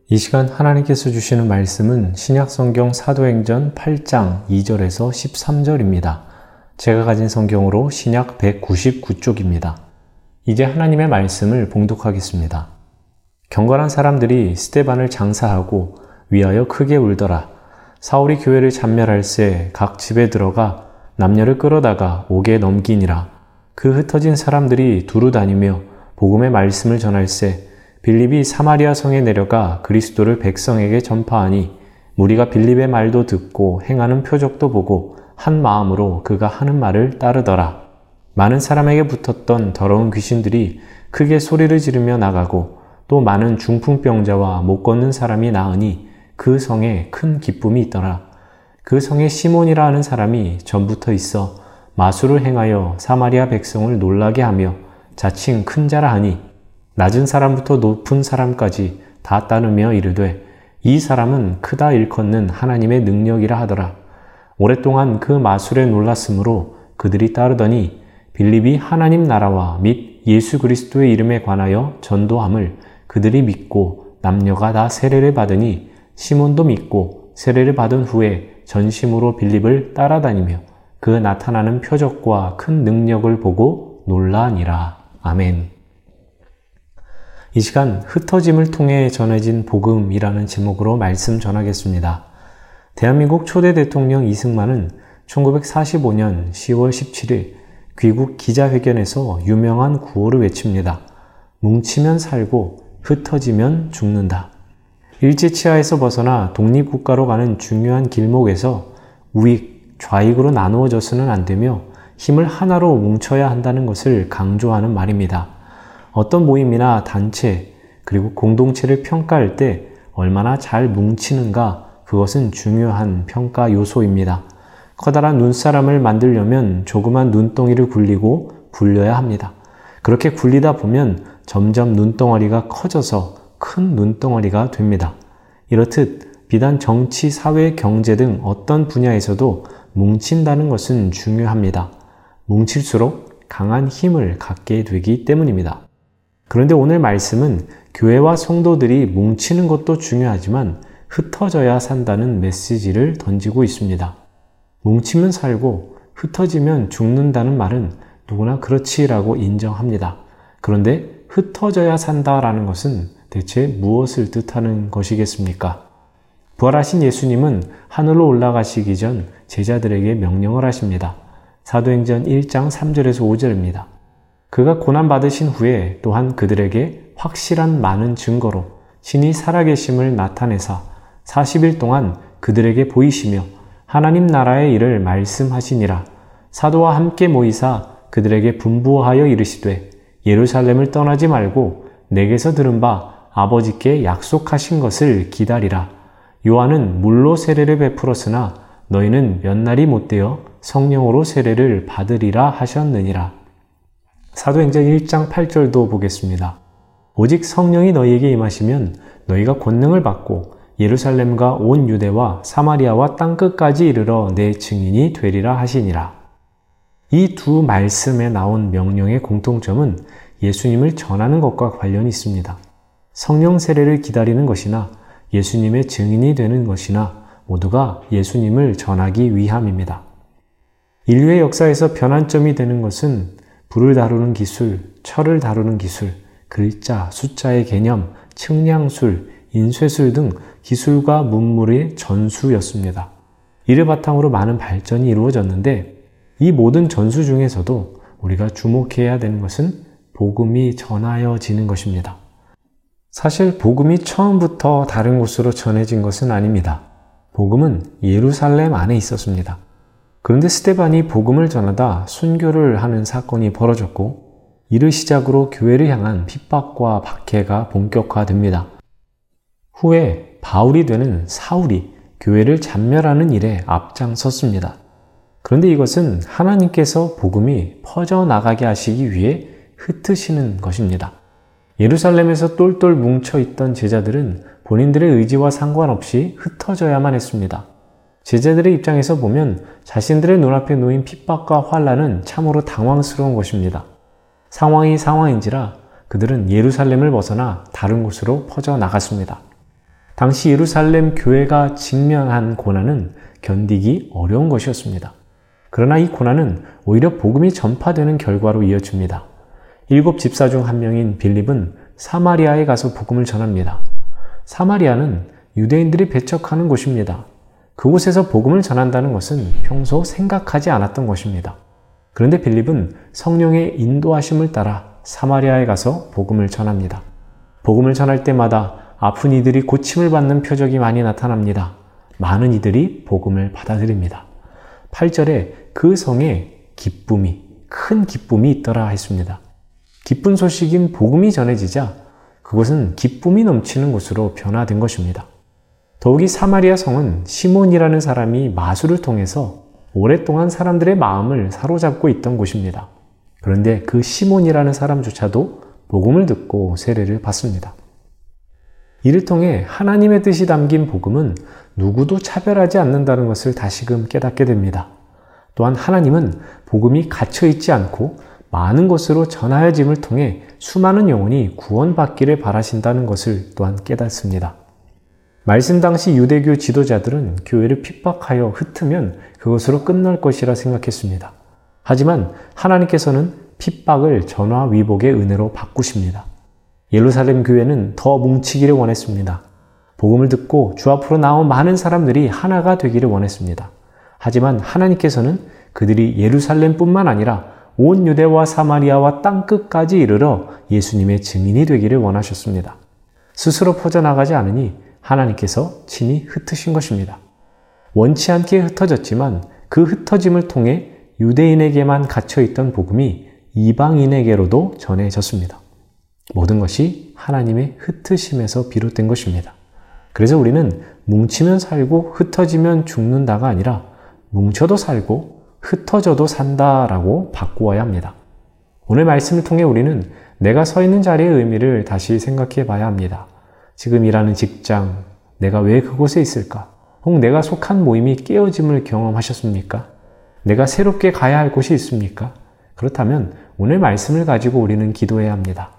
이 시간 하나님께서 주시는 말씀은 신약성경 사도행전 8장 2절에서 13절입니다. 제가 가진 성경으로 신약 199쪽입니다. 이제 하나님의 말씀을 봉독하겠습니다. 경건한 사람들이 스데반을 장사하고 위하여 크게 울더라. 사울이 교회를 잔멸할새 각 집에 들어가 남녀를 끌어다가 옥에 넘기니라. 그 흩어진 사람들이 두루 다니며 복음의 말씀을 전할새 빌립이 사마리아 성에 내려가 그리스도를 백성에게 전파하니 무리가 빌립의 말도 듣고 행하는 표적도 보고 한 마음으로 그가 하는 말을 따르더라. 많은 사람에게 붙었던 더러운 귀신들이 크게 소리를 지르며 나가고 또 많은 중풍병자와 못 걷는 사람이 나으니 그 성에 큰 기쁨이 있더라. 그 성에 시몬이라 하는 사람이 전부터 있어 마술을 행하여 사마리아 백성을 놀라게 하며 자칭 큰 자라 하니 낮은 사람부터 높은 사람까지 다 따르며 이르되 이 사람은 크다 일컫는 하나님의 능력이라 하더라. 오랫동안 그 마술에 놀랐으므로 그들이 따르더니 빌립이 하나님 나라와 및 예수 그리스도의 이름에 관하여 전도함을 그들이 믿고 남녀가 다 세례를 받으니 시몬도 믿고 세례를 받은 후에 전심으로 빌립을 따라다니며 그 나타나는 표적과 큰 능력을 보고 놀라니라. 아멘. 이 시간 흩어짐을 통해 전해진 복음이라는 제목으로 말씀 전하겠습니다. 대한민국 초대 대통령 이승만은 1945년 10월 17일 귀국 기자회견에서 유명한 구호를 외칩니다. 뭉치면 살고 흩어지면 죽는다. 일제치하에서 벗어나 독립국가로 가는 중요한 길목에서 우익, 좌익으로 나누어져서는 안 되며 힘을 하나로 뭉쳐야 한다는 것을 강조하는 말입니다. 어떤 모임이나 단체 그리고 공동체를 평가할 때 얼마나 잘 뭉치는가 그것은 중요한 평가 요소입니다. 커다란 눈사람을 만들려면 조그만 눈덩이를 굴리고 굴려야 합니다. 그렇게 굴리다 보면 점점 눈덩어리가 커져서 큰 눈덩어리가 됩니다. 이렇듯 비단 정치, 사회, 경제 등 어떤 분야에서도 뭉친다는 것은 중요합니다. 뭉칠수록 강한 힘을 갖게 되기 때문입니다. 그런데 오늘 말씀은 교회와 성도들이 뭉치는 것도 중요하지만 흩어져야 산다는 메시지를 던지고 있습니다. 뭉치면 살고 흩어지면 죽는다는 말은 누구나 그렇지라고 인정합니다. 그런데 흩어져야 산다라는 것은 대체 무엇을 뜻하는 것이겠습니까? 부활하신 예수님은 하늘로 올라가시기 전 제자들에게 명령을 하십니다. 사도행전 1장 3절에서 5절입니다. 그가 고난받으신 후에 또한 그들에게 확실한 많은 증거로 신이 살아계심을 나타내사 40일 동안 그들에게 보이시며 하나님 나라의 일을 말씀하시니라. 사도와 함께 모이사 그들에게 분부하여 이르시되 예루살렘을 떠나지 말고 내게서 들은 바 아버지께 약속하신 것을 기다리라. 요한은 물로 세례를 베풀었으나 너희는 몇 날이 못되어 성령으로 세례를 받으리라 하셨느니라. 사도행전 1장 8절도 보겠습니다. 오직 성령이 너희에게 임하시면 너희가 권능을 받고 예루살렘과 온 유대와 사마리아와 땅끝까지 이르러 내 증인이 되리라 하시니라. 이 두 말씀에 나온 명령의 공통점은 예수님을 전하는 것과 관련이 있습니다. 성령 세례를 기다리는 것이나 예수님의 증인이 되는 것이나 모두가 예수님을 전하기 위함입니다. 인류의 역사에서 변환점이 되는 것은 불을 다루는 기술, 철을 다루는 기술, 글자, 숫자의 개념, 측량술, 인쇄술 등 기술과 문물의 전수였습니다. 이를 바탕으로 많은 발전이 이루어졌는데 이 모든 전수 중에서도 우리가 주목해야 되는 것은 복음이 전하여지는 것입니다. 사실 복음이 처음부터 다른 곳으로 전해진 것은 아닙니다. 복음은 예루살렘 안에 있었습니다. 그런데 스데반이 복음을 전하다 순교를 하는 사건이 벌어졌고 이를 시작으로 교회를 향한 핍박과 박해가 본격화됩니다. 후에 바울이 되는 사울이 교회를 잔멸하는 일에 앞장섰습니다. 그런데 이것은 하나님께서 복음이 퍼져나가게 하시기 위해 흩으시는 것입니다. 예루살렘에서 똘똘 뭉쳐있던 제자들은 본인들의 의지와 상관없이 흩어져야만 했습니다. 제자들의 입장에서 보면 자신들의 눈앞에 놓인 핍박과 환난은 참으로 당황스러운 것입니다. 상황이 상황인지라 그들은 예루살렘을 벗어나 다른 곳으로 퍼져나갔습니다. 당시 예루살렘 교회가 직면한 고난은 견디기 어려운 것이었습니다. 그러나 이 고난은 오히려 복음이 전파되는 결과로 이어집니다. 7 집사 중 한 명인 빌립은 사마리아에 가서 복음을 전합니다. 사마리아는 유대인들이 배척하는 곳입니다. 그곳에서 복음을 전한다는 것은 평소 생각하지 않았던 것입니다. 그런데 빌립은 성령의 인도하심을 따라 사마리아에 가서 복음을 전합니다. 복음을 전할 때마다 아픈 이들이 고침을 받는 표적이 많이 나타납니다. 많은 이들이 복음을 받아들입니다. 8절에 그 성에 큰 기쁨이 있더라 했습니다. 기쁜 소식인 복음이 전해지자 그곳은 기쁨이 넘치는 곳으로 변화된 것입니다. 더욱이 사마리아 성은 시몬이라는 사람이 마술을 통해서 오랫동안 사람들의 마음을 사로잡고 있던 곳입니다. 그런데 그 시몬이라는 사람조차도 복음을 듣고 세례를 받습니다. 이를 통해 하나님의 뜻이 담긴 복음은 누구도 차별하지 않는다는 것을 다시금 깨닫게 됩니다. 또한 하나님은 복음이 갇혀있지 않고 많은 곳으로 전하여짐을 통해 수많은 영혼이 구원받기를 바라신다는 것을 또한 깨닫습니다. 말씀 당시 유대교 지도자들은 교회를 핍박하여 흩으면 그것으로 끝날 것이라 생각했습니다. 하지만 하나님께서는 핍박을 전화위복의 은혜로 바꾸십니다. 예루살렘 교회는 더 뭉치기를 원했습니다. 복음을 듣고 주 앞으로 나온 많은 사람들이 하나가 되기를 원했습니다. 하지만 하나님께서는 그들이 예루살렘뿐만 아니라 온 유대와 사마리아와 땅끝까지 이르러 예수님의 증인이 되기를 원하셨습니다. 스스로 퍼져나가지 않으니 하나님께서 친히 흩으신 것입니다. 원치 않게 흩어졌지만 그 흩어짐을 통해 유대인에게만 갇혀있던 복음이 이방인에게로도 전해졌습니다. 모든 것이 하나님의 흩으심에서 비롯된 것입니다. 그래서 우리는 뭉치면 살고 흩어지면 죽는다가 아니라 뭉쳐도 살고 흩어져도 산다라고 바꾸어야 합니다. 오늘 말씀을 통해 우리는 내가 서 있는 자리의 의미를 다시 생각해 봐야 합니다. 지금 일하는 직장, 내가 왜 그곳에 있을까? 혹 내가 속한 모임이 깨어짐을 경험하셨습니까? 내가 새롭게 가야 할 곳이 있습니까? 그렇다면 오늘 말씀을 가지고 우리는 기도해야 합니다.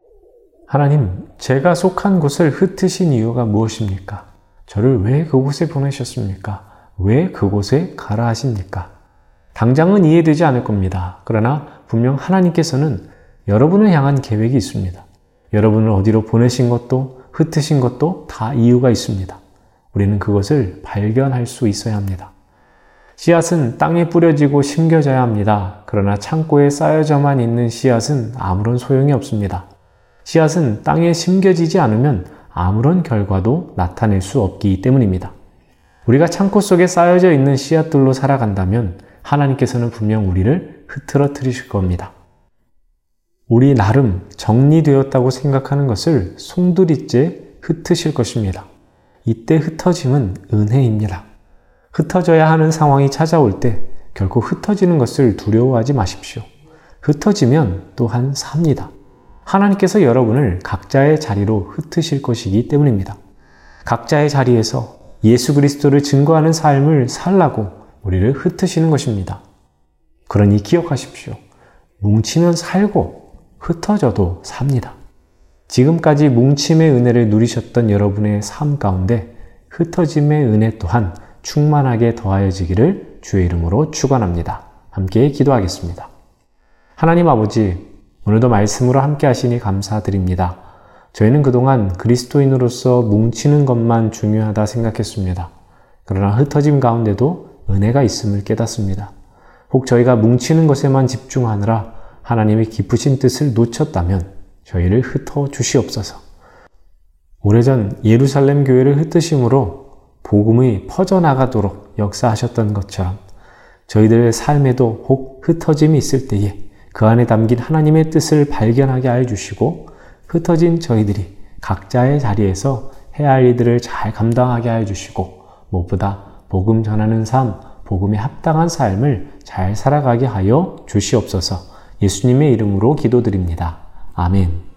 하나님, 제가 속한 곳을 흩으신 이유가 무엇입니까? 저를 왜 그곳에 보내셨습니까? 왜 그곳에 가라 하십니까? 당장은 이해되지 않을 겁니다. 그러나 분명 하나님께서는 여러분을 향한 계획이 있습니다. 여러분을 어디로 보내신 것도 흩으신 것도 다 이유가 있습니다. 우리는 그것을 발견할 수 있어야 합니다. 씨앗은 땅에 뿌려지고 심겨져야 합니다. 그러나 창고에 쌓여져만 있는 씨앗은 아무런 소용이 없습니다. 씨앗은 땅에 심겨지지 않으면 아무런 결과도 나타낼 수 없기 때문입니다. 우리가 창고 속에 쌓여져 있는 씨앗들로 살아간다면 하나님께서는 분명 우리를 흐트러뜨리실 겁니다. 우리 나름 정리되었다고 생각하는 것을 송두리째 흩으실 것입니다. 이때 흩어짐은 은혜입니다. 흩어져야 하는 상황이 찾아올 때 결코 흩어지는 것을 두려워하지 마십시오. 흩어지면 또한 삽니다. 하나님께서 여러분을 각자의 자리로 흩으실 것이기 때문입니다. 각자의 자리에서 예수 그리스도를 증거하는 삶을 살라고 우리를 흩으시는 것입니다. 그러니 기억하십시오. 뭉치면 살고 흩어져도 삽니다. 지금까지 뭉침의 은혜를 누리셨던 여러분의 삶 가운데 흩어짐의 은혜 또한 충만하게 더하여지기를 주의 이름으로 축원합니다. 함께 기도하겠습니다. 하나님 아버지, 오늘도 말씀으로 함께 하시니 감사드립니다. 저희는 그동안 그리스도인으로서 뭉치는 것만 중요하다 생각했습니다. 그러나 흩어짐 가운데도 은혜가 있음을 깨닫습니다. 혹 저희가 뭉치는 것에만 집중하느라 하나님의 깊으신 뜻을 놓쳤다면 저희를 흩어 주시옵소서. 오래전 예루살렘 교회를 흩으심으로 복음이 퍼져나가도록 역사하셨던 것처럼 저희들의 삶에도 혹 흩어짐이 있을 때에 그 안에 담긴 하나님의 뜻을 발견하게 하여 주시고 흩어진 저희들이 각자의 자리에서 해야 할 일들을 잘 감당하게 하여 주시고 무엇보다 복음 전하는 삶, 복음에 합당한 삶을 잘 살아가게 하여 주시옵소서. 예수님의 이름으로 기도드립니다. 아멘.